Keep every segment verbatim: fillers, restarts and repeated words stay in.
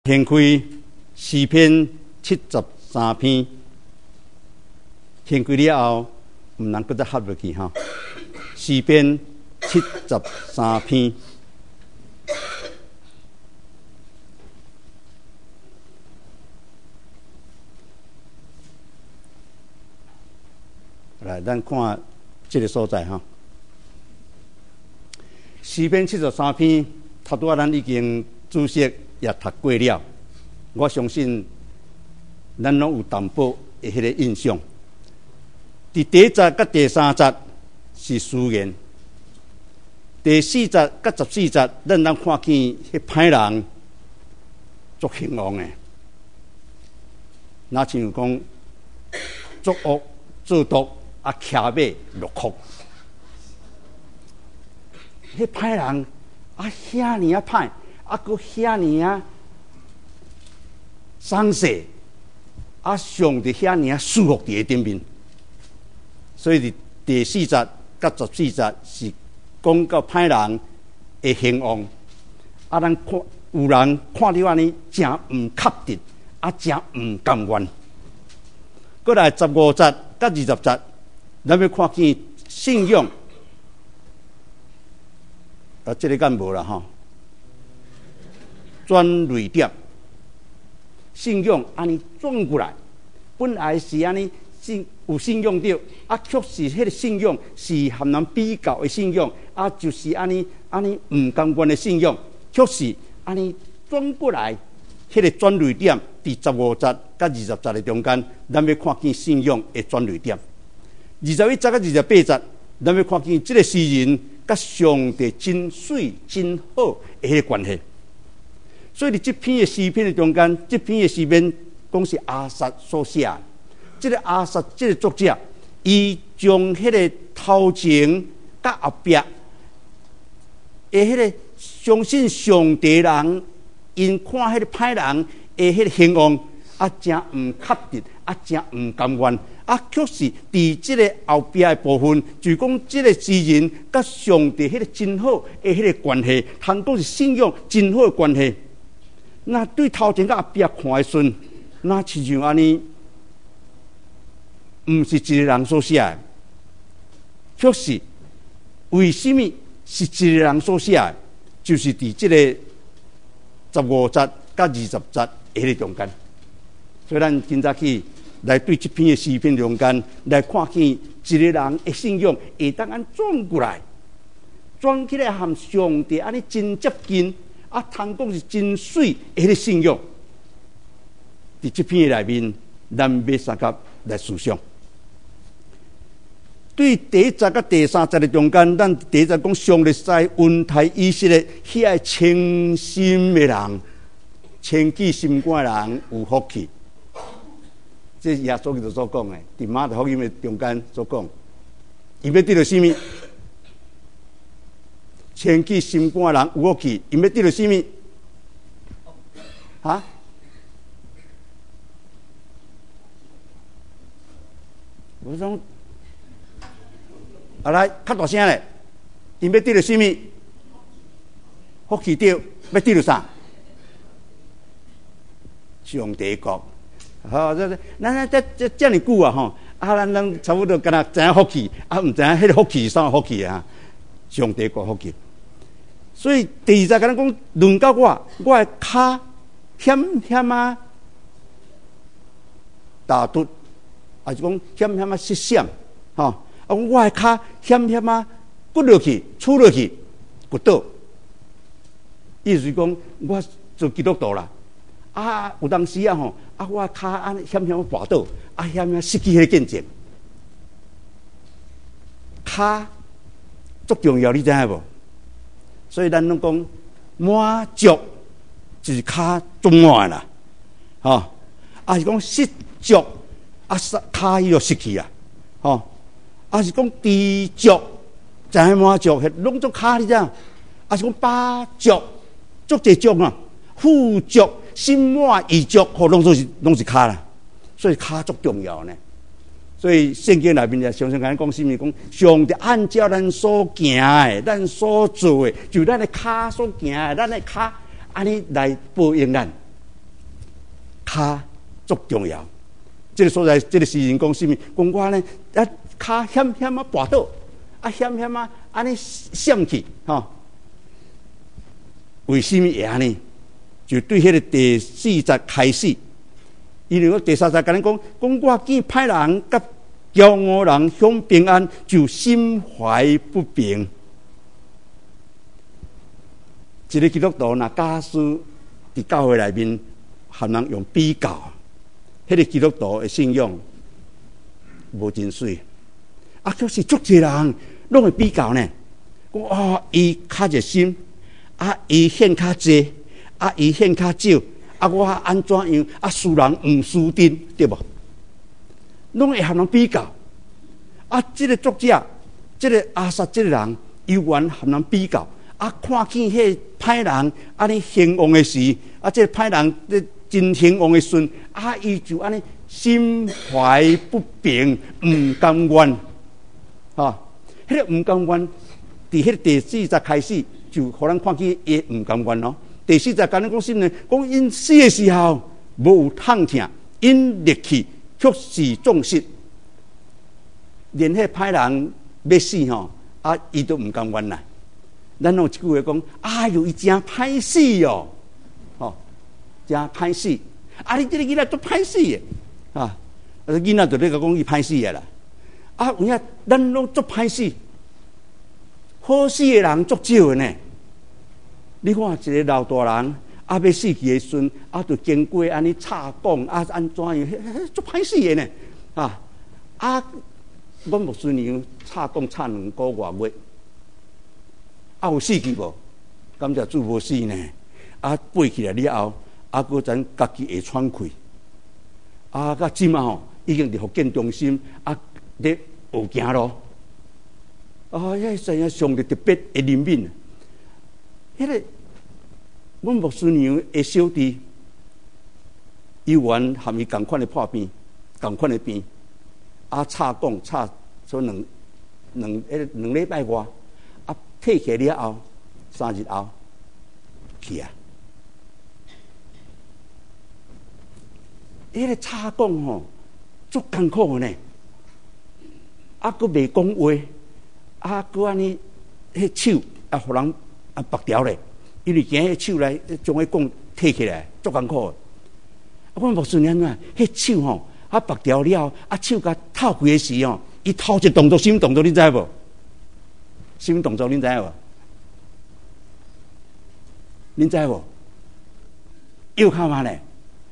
掀开诗篇七十三篇，掀开了后，毋能搁再合落去哈。诗篇七十三篇，来，咱看这个所在哈。诗篇七十三篇，头拄仔咱已经注释也读过了，我相信咱拢有淡薄的迄个印象。伫第一节甲第三节是诗言，第四节甲十四节，咱能看见迄歹人足兴旺的，那像讲作恶做毒啊，骑马落库，迄歹人啊，遐尼啊歹。啊，佫遐尼啊，丧世啊，上帝遐尼啊，舒服伫个顶面。所以伫第四节甲十四节是讲到歹人会兴旺，啊，咱看有人看到安尼，真毋确定，啊，真毋甘愿。过来十五节甲二十节，咱要看见信仰，啊，这个敢无啦吼。转泪点，信仰安尼转过来，本来是安尼信有信仰着，啊，确实迄个信仰是含人比较的信仰，啊，就是安尼安尼唔甘愿的信仰，确实安尼转过来，迄、那个转泪点伫十五节甲二十节的中间，咱要看见信仰的转泪点。二十一节甲二十八节，咱要看见这个诗人甲上帝真水真好的迄个关系。所以，伫这篇的诗篇的中间，这篇的诗篇讲是阿萨所写。这个阿萨，这个作者，伊将迄个头前甲后壁的迄个相信上帝人，因看迄个歹人的迄个兴旺，啊，真毋确定，啊，真毋甘愿，啊，确实伫这个后壁的部分，就讲这个诗人甲上帝迄个真好的迄个关系，通讲是信仰真好的关系。那对头前甲后壁看的时，那亲像安尼，毋是一个人所写的。确实，为什么是一个人所写的？就是伫这个十五节甲二十节的迄个中间。所以，咱今早起来对这篇的诗篇中间来看见一个人的信仰会当安转过来，转起来和上帝安尼真接近。啊，通讲是真水的迄个信仰，伫这篇内面，咱要三甲来思想。对第一节甲第三节的中间，咱第一节讲上帝使温台以色列迄个清心的人、清洁心肝的人有福气。这是耶稣基督所讲的，伫马太福音的中间所讲，伊要得到什么？清洁心肝人有福气，因要得到什么？哈？我讲，啊来，较大声咧！因要得到什么？福气着，要得到啥？上帝国。好，这这，咱这这这么久啊吼，啊，咱咱差不多敢若知影福气，啊，毋知影迄个福气是啥福气啊？上帝国福气。所以第二节甲咱讲，论到我，我的骹险险啊打盹，啊就讲险险啊失险，吼、哦，啊我的骹险险啊骨落去，杵落去，骨倒。意思是讲，我做基督徒啦，啊有当时啊吼，啊我的骹安险险啊滑倒，啊险险失去迄个见证，骹足重要，你知影无？所以咱拢讲满足就是骹足满啦，吼、哦，啊是讲失足啊骹伊就失去啊，吼、哦，啊是讲知足才满足，迄拢足骹你知影？啊是讲饱足足济足啊，富足心满意足，吼拢都是拢是骹啦，所以骹足重要呢。所以圣经内面也常常甲咱讲什么？讲上帝按照咱所行的、咱所做的，就咱的骹所行的，咱的骹安尼来报应咱。 骹足重要。这个所在，这个诗人讲什么？讲我呢，啊骹险险啊跋倒，啊险险啊安尼闪去，吼、哦。为什么会安尼？就对迄个第四节开始，因为我第三节跟你讲，讲我见歹人甲骄傲人享平安，就心怀不平。一个基督徒若假使伫教会内面，和人用比较，迄、那个基督徒的信仰无真水。啊，就是足侪人拢会比较呢。讲哦，伊较热心，啊，伊献较济。啊，伊献较少，啊，我安怎样？啊，输人毋输阵，对无？拢会和人比较。啊，这个作者，这个阿萨这个人，伊愿和人比较。啊，看见迄歹人安尼兴旺的时，啊，这歹人这真兴旺的时，啊，伊就安尼心怀不平，毋甘愿，啊，迄、那个毋甘愿，伫迄个第四节开始，就互咱看见伊毋甘愿咯。第四节讲你讲什么呢？讲因死的时候无有痛痛，因力气却是壮实。连迄歹人要死吼，啊，伊都毋甘愿啦。咱有一句话讲：哎呦，伊真歹死哦，吼，真歹死。啊，你这个囡仔足歹死的，啊，啊，囡仔就咧讲伊歹死的啦。啊，有影咱拢足歹死，好死的人足少的呢。你看一个老大人，啊要死去的时阵，啊就经过安尼插讲，啊安怎样，足歹死的呢？啊啊，阮牧师娘插讲插两个月月，啊有死去无？感谢主无死呢。啊爬起来了后，啊搁咱家己会喘气。啊，到即嘛吼，已经伫福建中心啊咧学行咯。啊，迄真正上帝特别的怜悯。迄个，阮牧师娘的小弟，伊原含伊共款的破病，共款的病，啊，插讲插所两两迄两礼拜外，啊，退起了后，三日后去啊。迄个插讲吼，足艰苦的呢，啊，佫袂讲话，啊，佫安尼，迄手啊，互人。啊，拔掉咧，因为今迄手来将迄讲摕起来，足艰苦。啊，阮牧师娘啊，迄手吼，啊拔掉了，啊手甲透开时吼，伊头一动作，什么动作？恁知无？什么动作？恁知无？恁知无？摇骹嘛呢？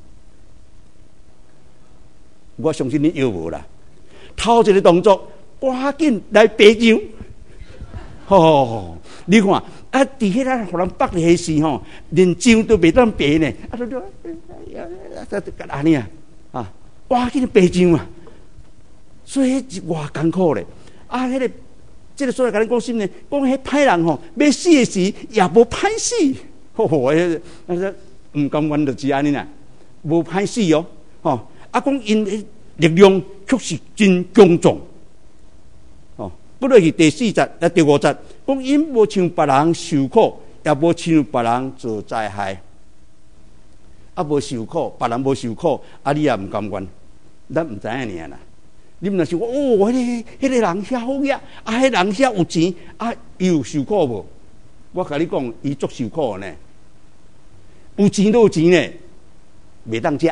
我相信恁摇无啦。头一个动作，赶紧来爬上。吼，你看。啊！伫迄个互人绑咧时吼，连杖都袂当爬呢。啊，都都啊，安尼啊，啊，赶紧爬杖啊！所以迄偌艰苦咧。啊，迄、那个，即个所在甲你讲什么呢？讲迄歹人吼，要死的时也无歹死。吼吼，迄那毋甘愿就是安尼啦，无歹死哦。吼，啊，讲因力量确实真强壮。哦，不落去第四节啊，第五节。讲因无像别人受苦，也无像别人做灾害。啊，无受苦，别人无受苦，啊，你也毋甘愿，咱毋知影尔啦。你毋若想讲哦，迄、那个迄、那个人遐好呀，啊，迄人遐有钱，啊，伊有受苦无？我甲你讲，伊足受苦呢。有钱都有钱呢，袂当食，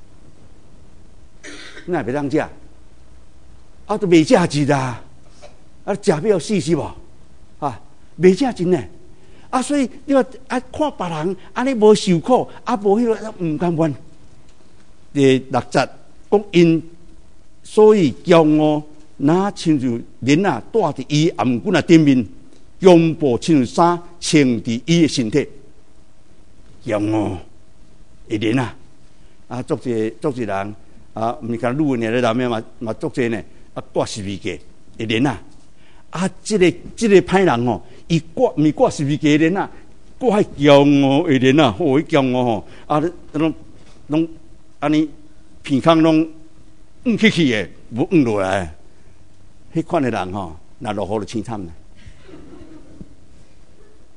哪袂当食？啊，都袂食钱啦，啊，食了死是无？啊，袂食钱呢，啊，所以你话啊，看别人安尼无受苦，啊，无迄个毋甘愿。第六节讲因，所以骄傲，那亲像人啊，带伫伊颔棍啊顶面，用布亲像衫穿伫伊的身体，骄傲的人啊，啊，足济足济人啊，毋是讲女人咧，男的嘛嘛足济呢，啊，挂十字架的人啊。啊，这个这个歹人吼，伊挂毋是挂十字架的人啊，挂迄骄傲的人啊，吼，迄骄傲吼，啊，拢拢安尼鼻孔拢硬起去的，无硬落来。迄款的人吼，若落雨就凄惨啦。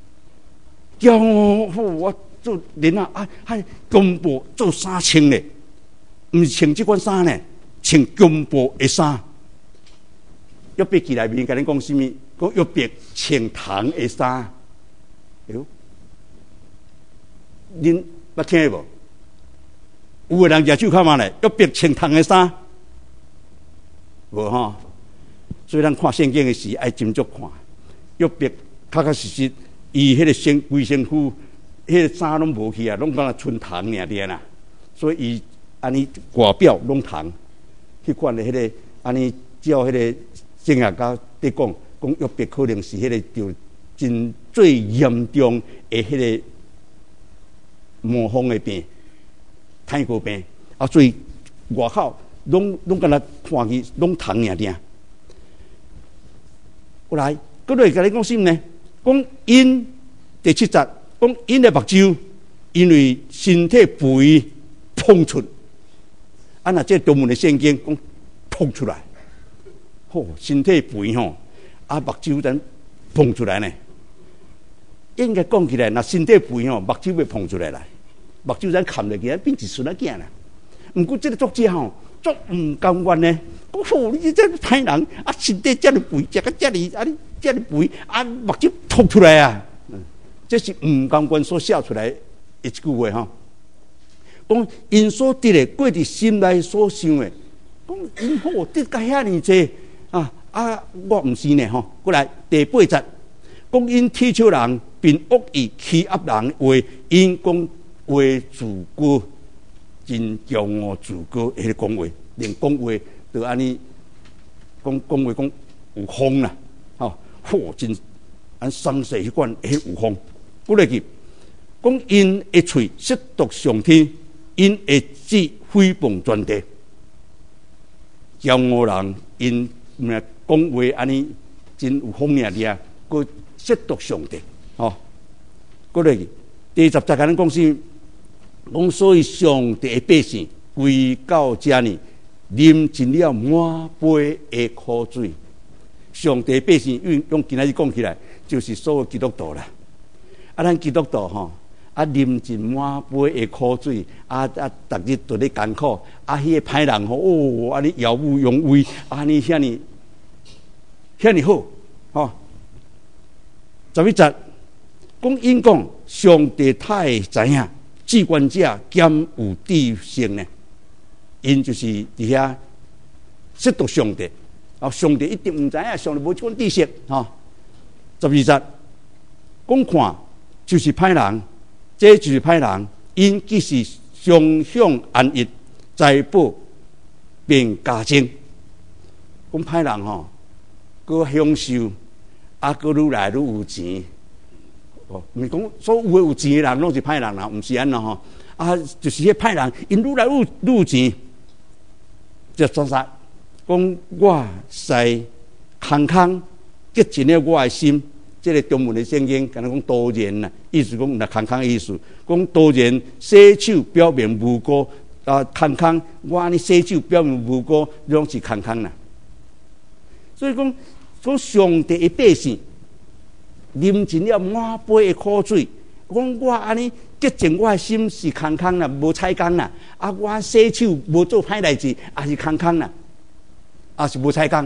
骄傲，吼，我做人啊，啊，还公布做衫穿的， 毋是穿即款衫呢，穿金布的衫。约伯记内面甲恁讲什么？讲约伯穿铜的衫。哎呦，恁捌听无？有个人举手看嘛咧，约伯穿铜的衫，无吼。所以咱看圣经的时，爱斟酌看。约伯确确实实，伊迄个身规身躯，迄个衫拢无去啊，拢讲剩铜尔尔啦。所以伊安尼外表拢铜，迄款的迄个安尼，照迄个圣学家伫讲，讲约伯可能是迄个就真最严重的迄个魔风的病。太过病啊，所以外口拢拢敢若看去拢铜尔尔。过来，搁来甲你讲什么呢？讲因第七节，讲因的目睭因为身体肥膨出，啊那这中文的圣经讲膨出来，吼、哦、身体肥吼，啊目睭等膨出来呢。应该讲起来，那身体肥吼，目睭会膨出来啦。目睭咱看落去，变一顺啊囝啦。毋过这个作者吼，足毋甘愿呢。讲吼，你这歹人啊，身体遮尔肥，食个遮尔啊，你遮尔肥啊，目睭凸出来啊。嗯，这是毋甘愿所写出来的一句话吼。讲因所得的，过伫心内所想的，讲因好得甲遐尼济啊啊，我毋是呢吼。过来第八节，讲因踢笑人，并恶意欺压人的话，因讲。话自高，真骄傲自高，迄个讲话，连讲话都安尼讲讲话讲有风啦，吼，嚯，真按伤势迄款，迄有风。过来去，讲因的喙亵渎上天，因的嘴诽谤全地，骄傲人因讲话安尼真有风尔尔，佮亵渎上帝，吼。过来去，第十节甲咱讲是。讲所以上帝的百姓归到遮呢，啉尽了满杯的苦水。上帝的百姓用用今仔日讲起来，就是所有基督徒啦。啊，咱基督徒吼，啊啉尽满杯的苦水，啊啊，逐日都咧艰苦，啊，迄个歹人吼，哦，安尼耀武扬威，安尼遐尼遐尼好，吼。十一节讲因讲上帝太知影。至关者兼有知性呢，因就是伫遐亵渎上帝，啊，上帝一定唔知影，上帝无这款知识，吼。十二节讲看就是歹人，这就是歹人，因既是双向安逸，财宝变加增。讲歹人吼，佮享受，啊，佮愈来愈有钱。哦，毋是讲所有有钱的人拢是歹人啦，毋是安那吼。啊，就是迄歹人，因愈来愈愈有钱，就说啥？讲我使空空洁净了我的心。这个中文的圣经，敢若讲多言啦，意思讲那空空的意思，讲多言洗手表面无辜啊，空空我安尼洗手表面无辜，拢是空空啦。所以讲，说上帝的百姓。啉尽了满杯的苦水，讲我安尼洁净我的心是空空啦，无彩工啦。啊，我洗手无做歹代志，也是空空啦，也是无彩工。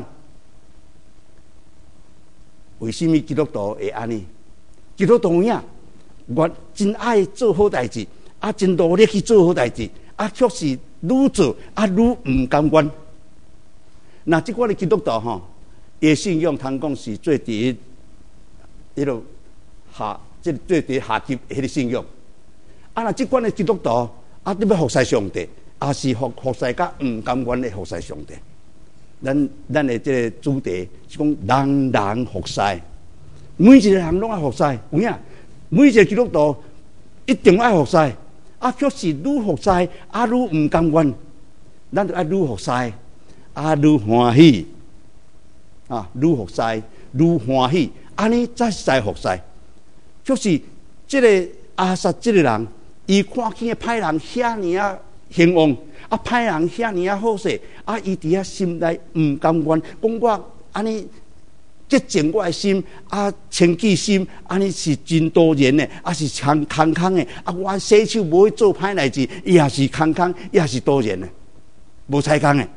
为什么基督徒会安尼？基督徒影，我真爱做好代志，啊，真努力去做好代志，啊，却是愈做啊愈唔甘愿。那即款的基督徒吼，伊信仰通讲是最第一。迄落下，即最第下级迄个信仰。啊，那即款的基督徒，啊，你要服侍上帝，也是服服侍甲毋甘愿的服侍上帝。咱咱的即个主题是讲人人服侍，每一个人拢爱服侍，有影？每一个基督徒一定爱服侍，啊，却是愈服侍啊愈毋甘愿，咱就爱愈服侍啊愈欢喜，啊，愈服侍愈欢喜。安尼才是服侍，就是这个阿萨这个人，伊看见的歹人遐尼啊兴旺，啊歹人遐尼啊好势，啊伊伫遐心内毋甘愿，讲我安尼洁净我的心，啊清洁心，安尼是真多元的，啊是空空空的，啊我洗手无去做歹代志，伊也是空空，伊也是多元的。 无采工的。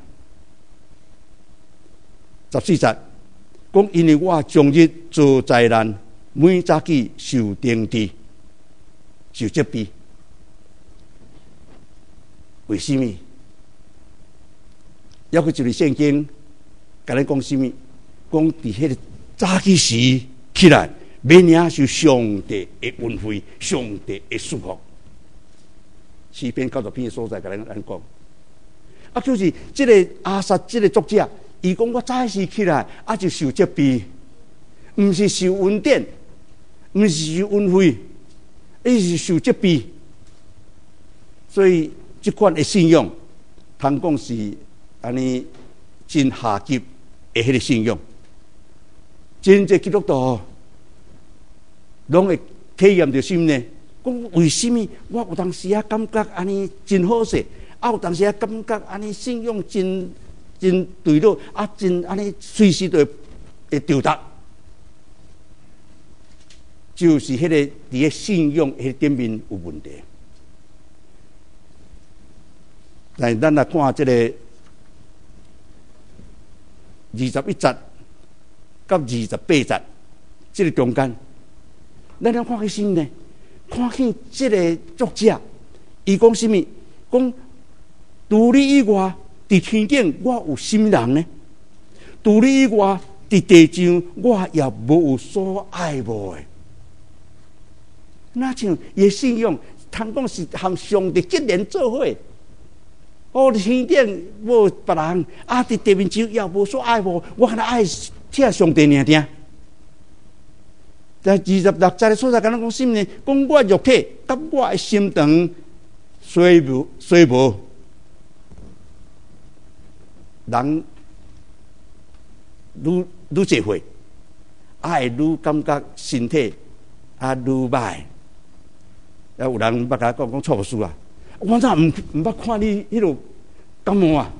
十四节讲，因为我终日遭灾难，每早起受定治，受责备。为什么？要去就是圣经，甲咱讲什么？讲伫迄个早起时起来，免领受上帝的恩惠，上帝的祝福。诗篇九十篇的所在，甲咱咱讲，啊，就是这个阿萨这个作者，伊讲我早时起来，啊就受责备，唔是受恩典，唔是受恩惠，伊是受责备。所以这款的信仰，通讲是安尼真下级的迄个信仰。真侪基督徒拢会体验到什么呢？讲为什么我有当时啊感觉安尼真好势，啊有当时啊感觉安尼信仰真真对了，啊真安尼随时都会丢达，就是迄个伫个信仰迄点面有问题。但咱来看这个二十一节到二十八节，这个中间，咱要看起什么呢？看起这个作者，伊讲什么？讲除你以外，伫天顶我有什么人呢？除你以外，伫地上我也无有所爱慕的。那像伊信仰，通讲是和上帝结连做伙。哦，天顶无别人，啊，伫地面上也无所爱慕，我还爱听上帝尔听。在二十六节的所在，敢若讲什么呢？讲我肉体甲我的心肠衰无衰无，人愈愈侪岁，啊，会愈感觉身体啊愈歹。啊，有人捌甲讲讲错事啊！我咋唔唔捌看你迄落感冒啊？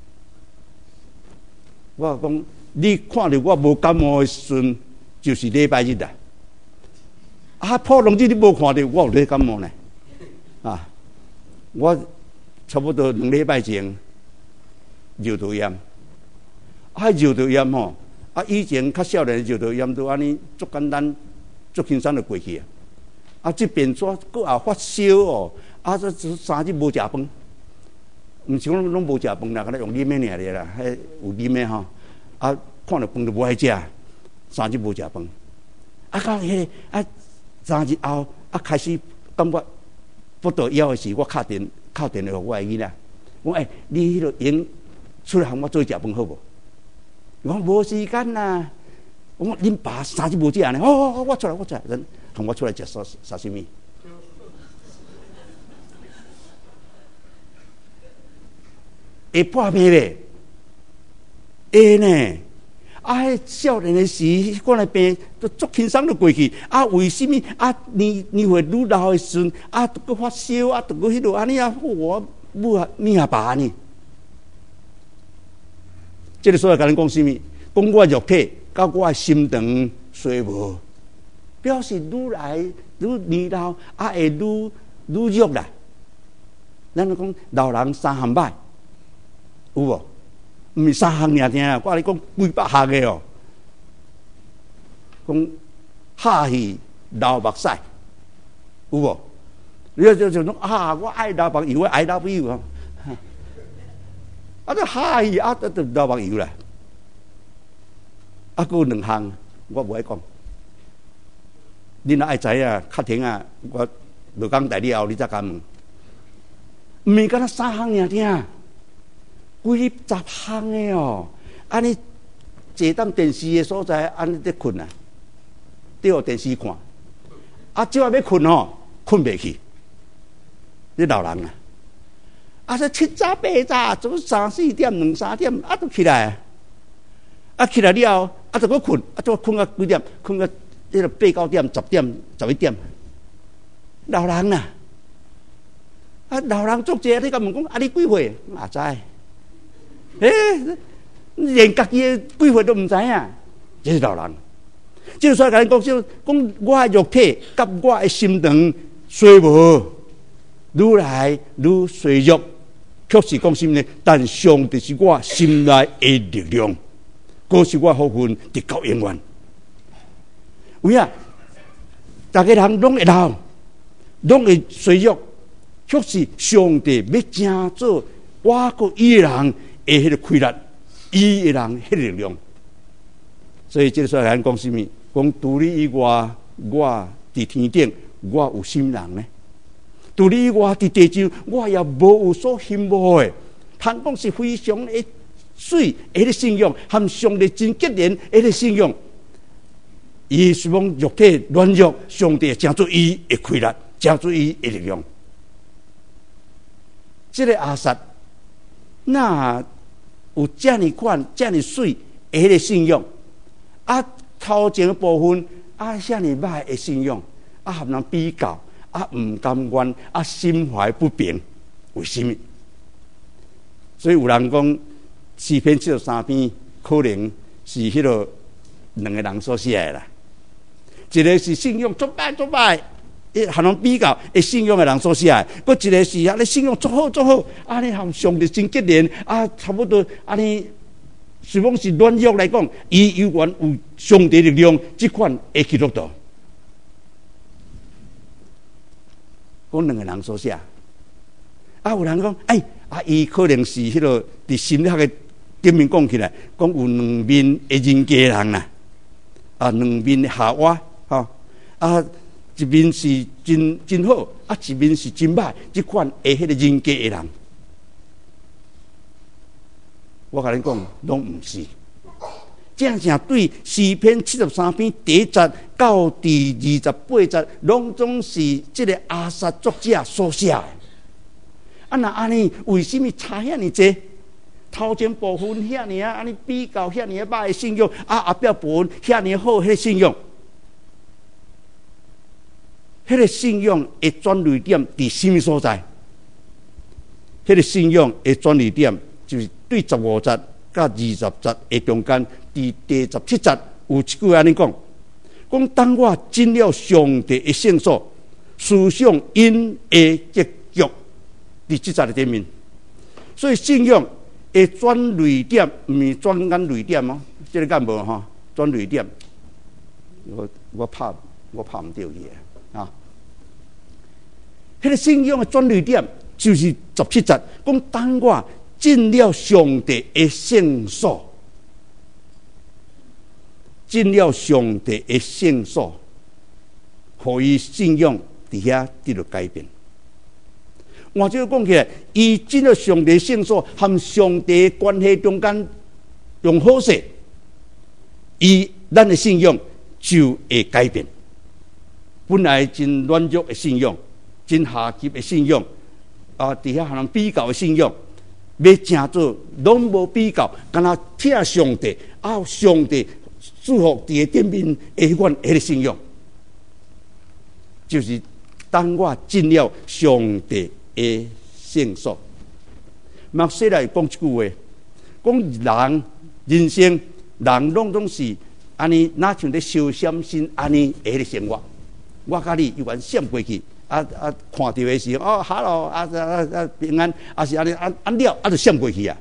我讲你看到我无感冒的时阵，就是礼拜日啊。啊，普通日你无看到我有咧感冒呢？啊，我差不多两礼拜前肉毒炎，啊，肉毒炎吼，啊，以前较少年肉毒炎都安尼足简单、足轻松就过去啊。啊，这边说搁也发烧哦。啊！这三日无食饭，毋是讲拢无食饭啦，敢若用啉的尔咧啦，迄有啉的吼。啊，看到饭就无爱食，三日无食饭。啊，到迄啊三日后啊开始感觉不得了的时，我敲电敲电话给我的囡仔，我诶、欸，你迄个用出来和我做食饭好无？我讲无时间啦。我讲恁爸三日无食呢，好好好，我出来，我出来，人同我出来食沙沙西米。会破病咧，会呢。啊，迄少年的时，迄款的病都足轻松就过去。啊，为什么啊？年年岁愈老的时阵，啊，都发烧，啊，都迄落安尼啊，我母啊命啊爸呢？这个所在甲咱讲什么？讲我肉体，甲我心肠衰无，表示愈来愈年老，啊，会愈愈弱啦。咱就讲老人三项歹。有无？毋是三项尔听啊！我甲你讲几百项的哦。讲哈气、流目屎，有无？你就就讲啊！我爱流目油，我爱流目油啊！啊，这哈气啊，都都流目油啦。啊，佫有两项，我无爱讲。恁若爱知影，较停啊！我落工代理后，你再甲问。毋是敢若三项尔听。几十项的哦，安尼坐当电视的所在，安尼在困啊，对电视看，啊，即下要困哦，困袂去，你老人啊，啊，说七早八早，做三四点、两三点，啊，都起来，啊，起来了后，啊，就搁困，啊，就困到几点？困到迄个八九点、十点、十一点，老人啊，啊，老人足济，你甲问讲，啊，你几岁？哪知？诶、欸，连家己的几岁都唔知影，这是老人。即个所以甲咱讲，就讲我的肉体甲我的心肠衰无，愈来愈衰弱， 却是讲什么呢？但上帝是我心内的力量，嗰是我福分直到永远。有啊，大家人拢会老，拢会衰弱，却是上帝要成做我个伊人的迄个规律，伊的人迄个力量。所以这个时候咱讲什么？讲除你以外，我伫天顶，我有心人呢？除你以外伫地上，我也无有所羡慕的。通讲是非常的水，迄个信仰，和上帝真结连，迄个信仰。伊希望肉体软弱，上帝成做伊的规律，成做伊的力量。这个阿萨，那有这么款、这么水的迄个信仰，啊，头前的部分啊，这么歹的信仰，啊，和人比较，啊，唔甘愿，啊，心怀不平，为什么？所以有人讲，诗篇七十三篇可能是迄个两个人所写的啦。一个是信仰足歹足歹，和人比较的信仰的人所写的；，搁一个是啊，你信仰足好足好，啊，你和上帝真结连，啊，差不多啊，你是讲是软弱来讲，伊有关有上帝力量，这款的基督徒，讲两个人所写。啊，有人讲，哎，啊，伊可能是迄个伫心理学的顶面讲起来，讲有两面的人格人啦，啊，两面的夏娃。啊，啊，一面是真真好，啊，一面是真歹，这款的迄个人格的人，我甲你讲，拢唔是。正正对诗篇七十三篇第一节到第二十八节，拢总是这个阿萨作者所写的。啊，那安尼为什么差遐尼济？头前部分遐尼啊，安尼比较遐尼歹的信仰，啊，后壁部分遐尼好迄个信仰。迄个信仰的转捩点伫什么所在？迄个信仰的转捩点就是对十五节甲二十节的中间，伫第十七节有一句安尼讲：讲当我进了上帝的圣所，思想因的结局，伫即节的顶面。所以信仰的转捩点毋是转眼捩点哦，即、这个干无吼转捩点，我我拍我拍毋着去啊！迄个信仰的转捩点就是十七节，讲当我进了上帝的圣所，进了上帝的圣所，互伊信仰伫遐得到改变。换句话讲起来，伊进了上帝的圣所，和上帝的关系中间用好势，伊咱的信仰就会改变。本来真软弱的信仰。真下级的信仰，啊，底下和人比较的信仰，要成做拢无比较，敢若听上帝，啊，上帝祝福伫个顶面的迄款迄个信仰，就是当我进了上帝的圣所。墨西来讲一句话，讲人人生人拢总是安尼，哪像咧烧闪身安尼的迄个生活，我甲你有缘闪过去。啊啊！看到的时候，哦，哈喽，啊啊啊平安，啊是安尼安安了，啊就闪过去啊。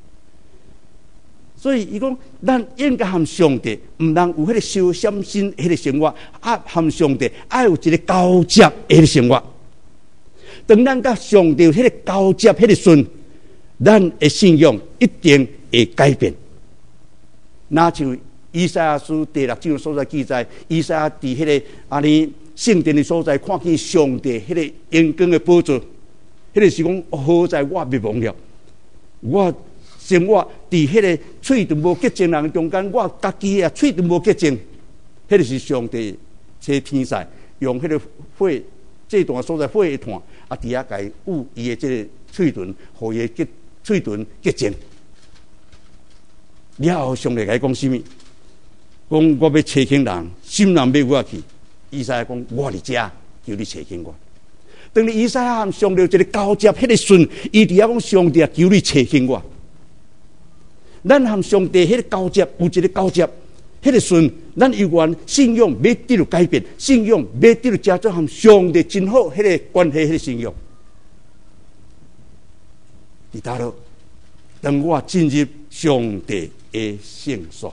所以伊讲，咱应该和上帝唔通有迄个烧闪身迄个生活，啊，和上帝爱有一个交接迄个生活。当咱甲上帝有迄个交接迄个顺，咱的信仰一定会改变。那像以赛亚书第六章所在记载，以赛亚伫迄个安尼。圣殿的所在，看见上帝迄个阳光的宝座，迄个是讲好在我灭亡了。我生活伫迄个喙都无洁净人中间，我家己啊喙都无洁净，迄个是上帝在天使用迄个火这段所在火的炭啊，伫遐甲伊捂伊的这个喙唇，互伊的喙唇洁净。了后，上帝甲伊讲什么？讲我要找轻人，心人要我去。以赛亚讲：“我伫遮，求你找紧我。”当你以赛亚和上帝一个交接，迄个顺，伊伫遐讲：“上帝啊，求你找紧我。”咱和上帝迄个交接，有一个交接，迄个顺，咱有关信仰要得到改变，信仰要得到加做和上帝真好迄个关系，迄个信仰。 伫叨落，当我进入上帝的圣所。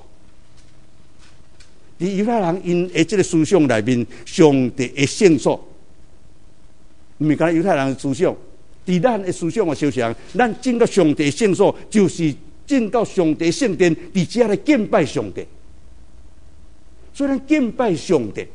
伫犹太人因的这个思想内面，上帝的圣所，毋是讲犹太人的思想，伫咱的思想的小想，咱进到上帝的圣所，就是进到上帝圣殿，伫遮来敬拜上帝。所以咱敬拜上帝，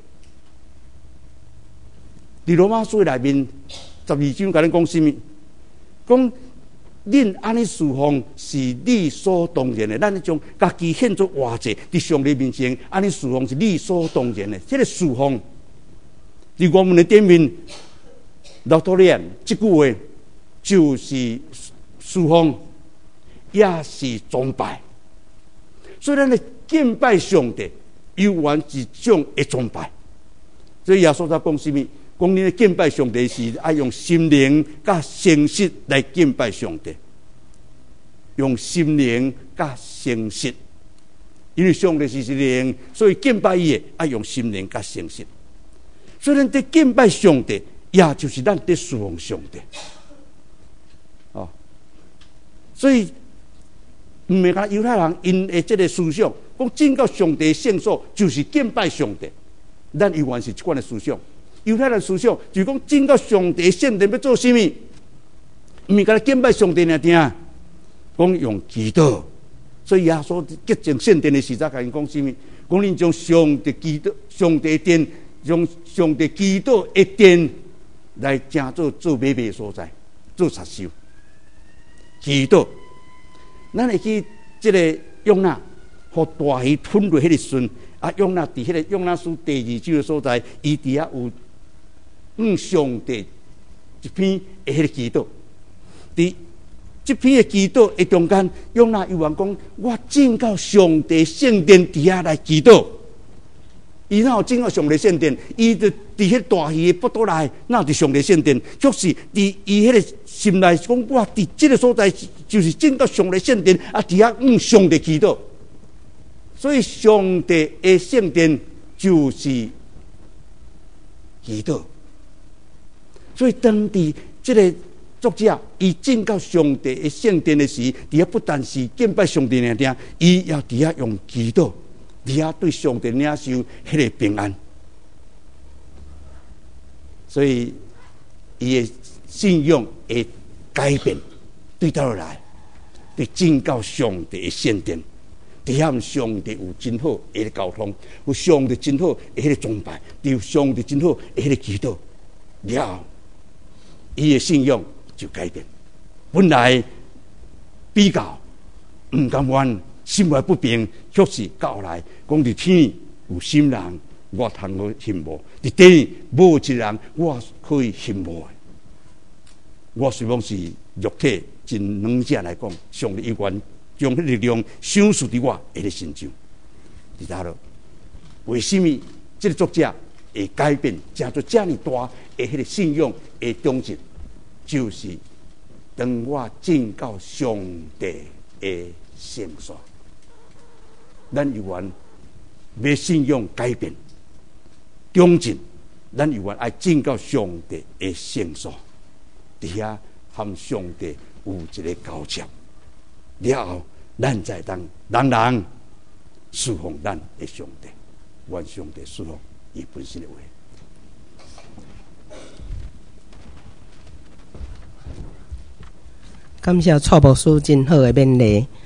伫罗马书内面十二章甲咱讲什么？讲恁安尼侍奉是理所当然的，咱将家己献作活祭，伫上帝面前，安尼侍奉是理所当然的。这个侍奉，伫我们的顶面，老多年这句话就是侍奉，也是崇拜。所以咱的敬拜上帝，有完一种的崇拜。所以耶稣在讲什么？讲你的敬拜上帝是爱用心灵甲诚实来敬拜上帝，用心灵甲诚实，因为上帝是灵，所以敬拜伊爱用心灵甲诚实。所以咱在敬拜上帝，也就是咱在侍奉上帝。哦，所以唔係講猶太人因的這個思想，講進到上帝聖所就是敬拜上帝，咱依然是這款的思想。猶太人思想就是講進到上帝聖殿要做什麼？唔係講敬拜上帝爾定，講用祈禱。所以耶穌潔淨聖殿的時候，甲因講什麼？講恁將上帝祈禱、上帝殿、用上帝祈禱的殿來正做做買賣所在，做實修祈禱。咱會去這個約拿，互大魚吞落迄個瞬，啊，約拿佇迄個約拿書第二章的所在，伊佇遐有向上帝一篇的迄個祈禱。佇這篇的祈禱的中間，約拿有人講：我進到上帝聖殿佇遐來祈禱。伊哪有進到上帝聖殿？伊就佇迄大魚的腹肚內，哪有佇上帝聖殿？卻是佇伊迄個心內講：我佇這個所在，就是進到上帝聖殿，啊，佇遐向上帝祈禱。所以上帝的聖殿就是祈禱。所以當地這個作者伊進到上帝的聖殿的時，佇遐不但是敬拜上帝爾定，伊也佇遐用祈禱，佇遐對上帝領受迄個平安。所以伊的信仰會改變，對倒落來，對進到上帝的聖殿。伫遐上帝有真好的交通，有上帝真好的迄個崇拜，有上帝真好的迄個祈禱，了後，伊的信仰就改變。本來比較唔甘願，心懷不平，卻是到後來講佇天有心人，我通好信無；佇地無一人，我可以信無。我希望是肉體真兩者來講，上帝有關。用迄力量享受伫我迄個心上，你知道？為什麼這個作者會改變，成做這麼大的迄個信仰的終極，就是當我進到上帝的聖所，咱有緣要信仰改變，終極，咱有緣愛進到上帝的聖所，伫遐和上帝有一個交接，了後。咱才當人人侍奉咱的上帝，願上帝侍奉伊本身的話。 感謝蔡牧師真好的勉勵。